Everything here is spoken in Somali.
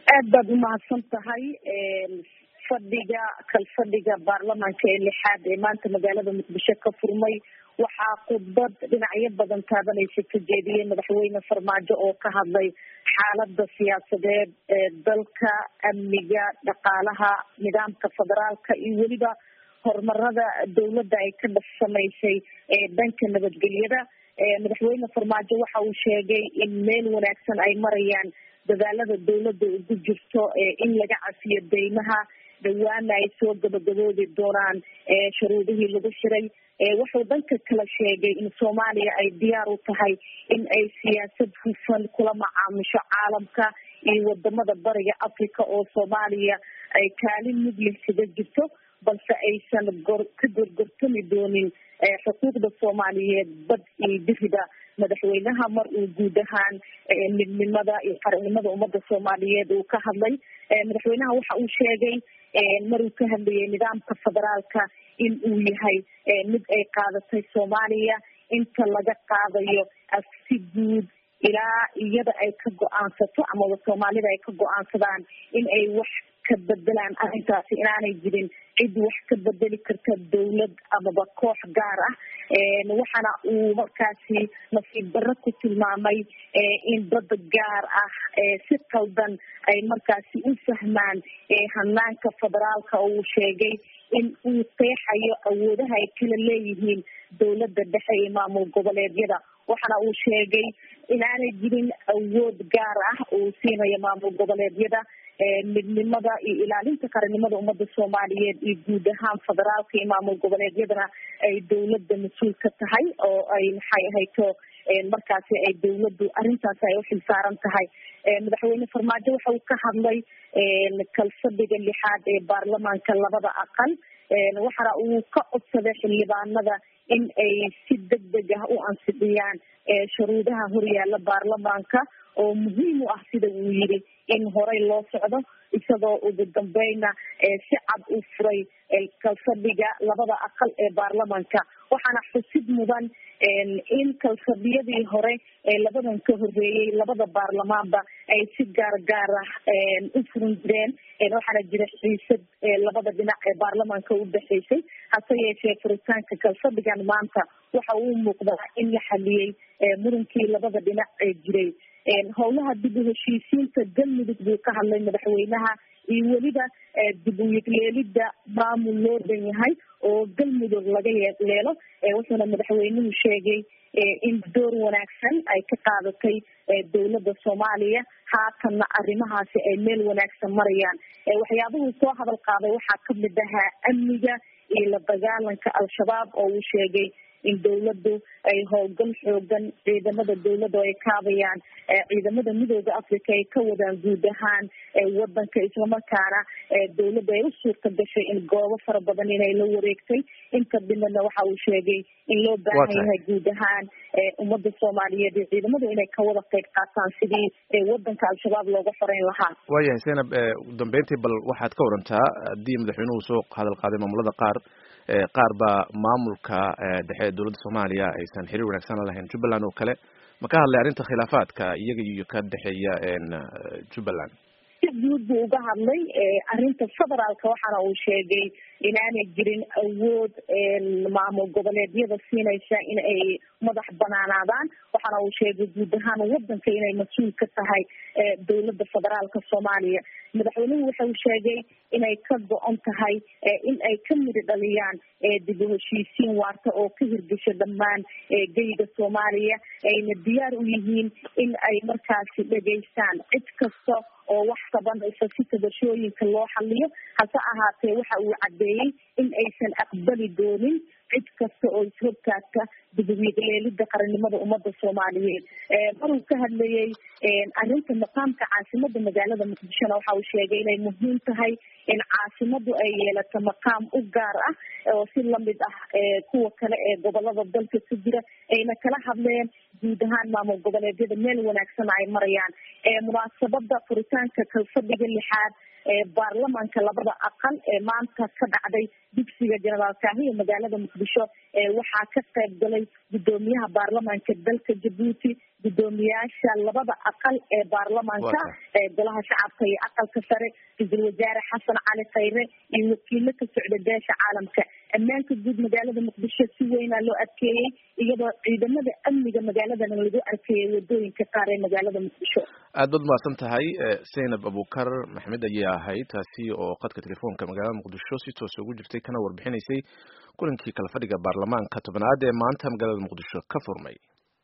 aad baad umahadsan tahay fadhiga baarlamaanka ee lixaad ee maanta magaalada muqdisho ka furmay waxaa khudbad dhinacyo badan taabanaysa ka jeediyey madaxweyne farmaajo oo ka hadlay xaalada siyaasadeed ee dalka, amniga, dhaqaalaha, nidaamka federaalka iyo weliba horumarada dawladda ay ka samaysay ee dhanka nabadgelyada. Madaxweyne farmaajo waxa uu sheegay in meel wanaagsan ay marayaan dadaalada dawladda ugu jirto in laga cafiyo deymaha, dhawaana ay soo gabagaboodi doonaan shuruudihii lagu xiray. Wuxuu dhanka kala sheegay in Soomaaliya ay diyaar u tahay in ay siyaasad hufan kula macaamisho caalamka iyo wadamada bariga Afrika oo Soomaaliya ay kaalin mudlih kaga jirto, balse aysan ka gorgortami doonin xuquuqda Soomaaliyeed bad iyo bixida. Madaxweynaha mar uu guud ahaan midnimada iyo qaranimada ummadda Soomaaliyeed uu ka hadlay, madaxweynaha waxa uu sheegay mar uu ka hadlayay nidaamka federaalka in uu yahay mid ay qaadatay Soomaaliya, inta laga qaadayo si guud ilaa iyada ay ka go-aansato amaba Soomaalida ay ka go-aansadaan in ay wax ka bedelaan arrintaasi, inaanay jirin cid wax ka bedeli karta dawlad amaba koox gaar ah. Waxaana uu markaasi nasiib darro ku tilmaamay in dad gaar ah si qaldan ay markaasi u fahmaan hanaanka federaalka oo uu sheegay in uu qeexayo awoodaha ay kala leeyihiin dawladda dhexe iyo maamul goboleedyada. Waxaana uu sheegay inaanay jirin awood gaar ah uu siinayo maamul goboleedyada, midnimada iyo ilaalinta qaranimada ummadda Soomaaliyeed iyo guud ahaan federaalka iyo maamul goboleedyadana ay dawladda mas-uul ka tahay oo ay maxay ahayto markaasi ay dawladdu arrintaasi ay uxil saaran tahay. Madaxweyne farmaajo waxa uu ka hadlay kalfadhiga lixaad ee baarlamaanka labada aqal, waxaana uu ka codsaday xildhibaanada in ay si degdeg ah u ansixiyaan shuruudaha horyaala baarlamaanka oo muhiim u ah sida uu yidhi in horey loo socdo, isagoo ugu dambeyna si cad u furay kalfadhiga labada aqal ee baarlamaanka. Waxaana xusid mudan in kalfadhiyadii hore ee labadan ka horeeyey labada baarlamaanba ay si gaar ah u furan jireen, waxaana jira xiisad labada dhinac ee baarlamaanka u dhexeysay. hase yeeshee furitaanka kalfadhigan maanta waxa uu muuqdaa in la xaliyey murankii labada dhinac ee jiray. Howlaha dib u heshiisiinta galmudug buu ka hadlay madaxweynaha iyo weliba dib u yeelida maamul loo dhan yahay oo galmudug laga yeelo. Wuxuuna madaxweynuhu sheegay in door wanaagsan ay ka qaadatay dawladda Soomaaliya, haatanna arrimahaasi ay meel wanaagsan marayaan. Waxyaabuhu soo hadal qaaday waxaa kamid ahaa amniga iyo la dagaalanka al-shabaab oo uu sheegay in dawladdu ay howlgal xoogan ciidamada dawladda ay kaabayaan ciidamada midooda Afrika ay ka wadaan guud ahaan wadanka, islamarkaana dawladda ay u suurta gashay in goobo fara badan inay la wareegtay. Inta dhimana waxa uu sheegay in loo baahan yahay guud ahaan ummadda Soomaaliyeed iyo ciidamadu inay ka wada qayb qaataan sidii wadanka al-shabaab looga xoreyn lahaa. waayahay Zainab, ugu dambeyntii bal waxaad ka warantaa haddii madaxweynuhu soo hadal qaaday maamulada qaar baa maamulka dhexe ee dawladda Soomaaliya aysan xiriir wanaagsan la lahayn. Jubbaland oo kale ma ka hadlay arrinta khilaafaadka iyaga iyo ka dhexeeya Jubbaland? Si guud buu uga hadlay arrinta federaalka, waxaana uu sheegay inaanay jirin awood maamul goboleedyada siinaysa in ay madax banaanaadaan. waxaana uu sheegay guud ahaan wadanka inay mas-uul ka tahay dawladda federaalka Soomaaliya. madaxweynuhu waxa uu sheegay inay ka go-on tahay in ay ka midi dhaliyaan dib u heshiisiin waarta oo ka hirgasho dhammaan geyga Soomaaliya, ayna diyaar u yihiin in ay markaasi dhageystaan cid kasta oo wax qabanaysa si tabashooyinka loo xaliyo. hase ahaatee waxa uu caddeeyey in aysan aqbali doonin cid kasta oo ishortaagta dib u yeelida qaranimada ummadda Soomaaliyeed. maruu ka hadlayay arrinta maqaamka caasimada magaalada Muqdishona waxa uu sheegay inay muhiim tahay in caasimadu ay yeelato maqaam u gaar ah oo si lamid ah kuwa kale ee gobolada dalka ku jira, ayna kala hadleen guud ahaan maamul goboleedyada meel wanaagsan ay marayaan. munaasabada furitaanka kalfadhiga lixaad baarlamaanka labada aqal ee maanta ka dhacday dugsiga Generaal Kaahiye magaalada Muqdisho waxaa ka qayb galay gudoomiyaha baarlamaanka dalka Djibouti gudoomiyaasha labada aqal ee baarlamaanka ee golaha shacabka iyo aqalka sare ra-iisul wasaare xasan cali khayre iyo wakiilo ka socda beesha caalamka. ammaanka guud magaalada muqdisho si weynaa loo adkeeyey iyadoo ciidamada amniga magaaladan lagu arkeeyay wadooyinka qaar ee magaalada muqdisho. aad baad mahadsan tahay Zainab Abuukar Maxamed ayaa ahayd taasi oo qadka telefoonka magaalada muqdisho si toos ugu jirtay kana warbixinaysay kulankii kala fadhiga baarlamaanka 10aad ee maanta magaalada muqdisho ka furmay.